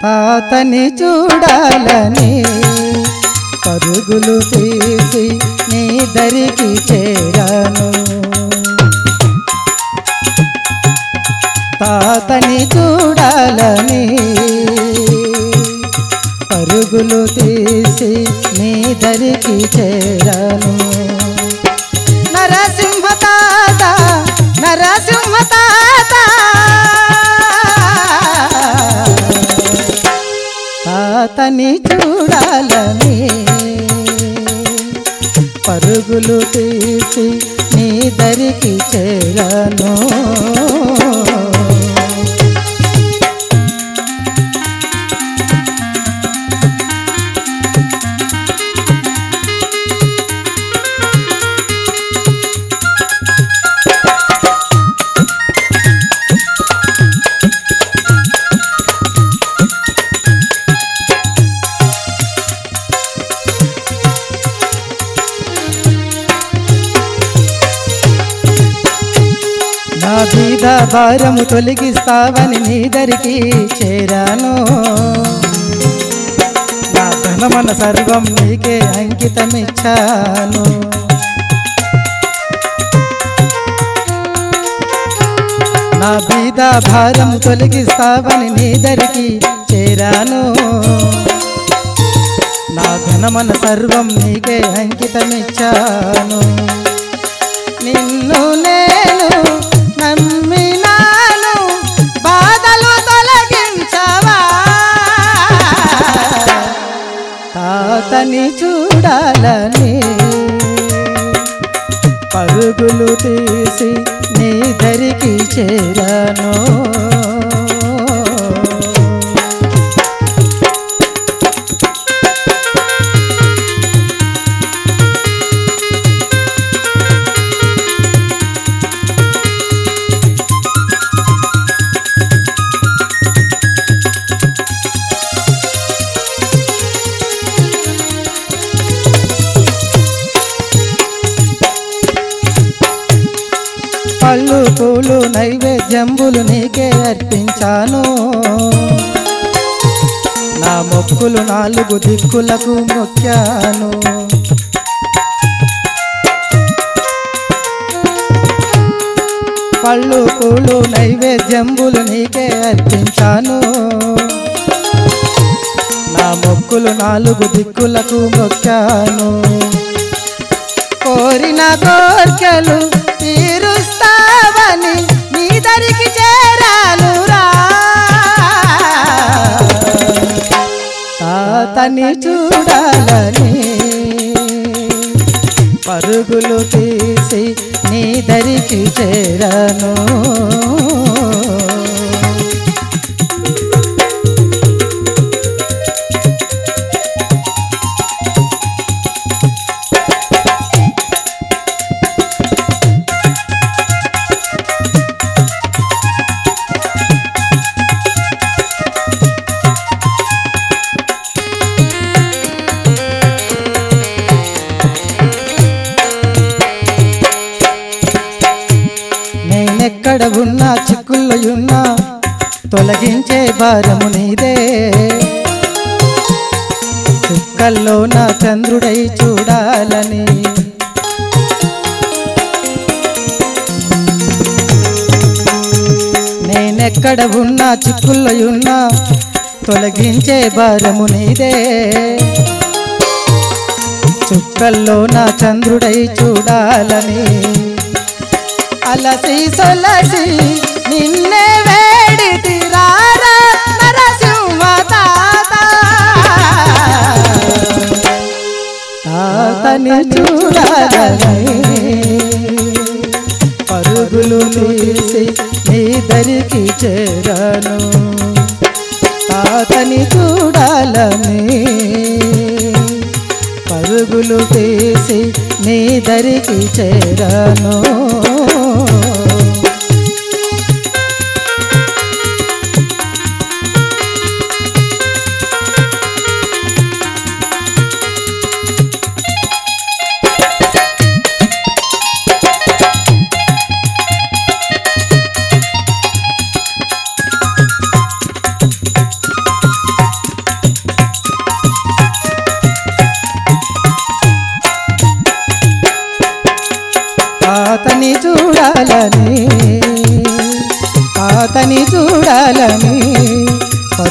తాతని చూడాలని పరుగులు తీసి నీ దరికి చేరాను. తాతని చూడాలని పరుగులు తీసి నీ దరికి చేరాను. నరసింహ తాత నరసింహ తాత తాతని చూడాలని పరుగులు తీసి నీ దరికి చేరాను. నా బీద భారము తొలగిస్తావని నీ దరికి చేరాను. నా ధనమన సర్వం నీకే అంకితమిచ్చాను. నా బీద భారము తొలగిస్తావని నీ దరికి చేరాను. నా ధనమన సర్వం నీకే అంకితమిచ్చాను. నిన్ను నేను నమ్మినాను, బాధలు తొలగించవా. తాతని చూడాలని పరుగులు తీసి నీ దరికి చేరాను. పళ్ళు పూలు నైవేద్యంబులు నీకే అర్పించాను. నా మొక్కులు 4 దిక్కులకు మొక్కాను. పళ్ళు పూలు నైవేద్యంబులు నీకే అర్పించాను. నా మొక్కులు 4 దిక్కులకు మొక్కాను. కోరిన కోర్కెలు తీరుస్తావని నీ దరికి చేరానురా. తాతని చూడాలని పరుగులు తీసి నీ దరికి చేరాను. నేనెక్కడ ఉన్నా చిక్కుల్లో ఉన్నా తొలగించే భారము నీదే. చుక్కల్లో నా చంద్రుడై చూడాలని నేనెక్కడ ఉన్నా చిక్కుల్లో ఉన్నా తొలగించే భారము నీదే. చుక్కల్లో నా చంద్రుడై చూడాలని అలసి సొలసి నిన్నే వేడితి రారా నరసింహ తాత. తాతని చూడాలని పరుగులు తీసి నీ దరికి చేరాను. తాతని చూడాలని పరుగులు తీసి నీ దరికి చేరాను.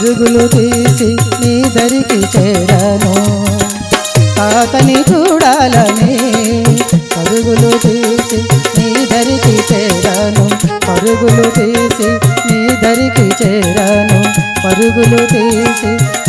పరుగులు తీసి నీ దరికి చేరాను తాతని చూడాలని పరుగులు తీసి నీ దరికి చేరాను పరుగులు తీసి నీ దరికి చేరాను పరుగులు తీసి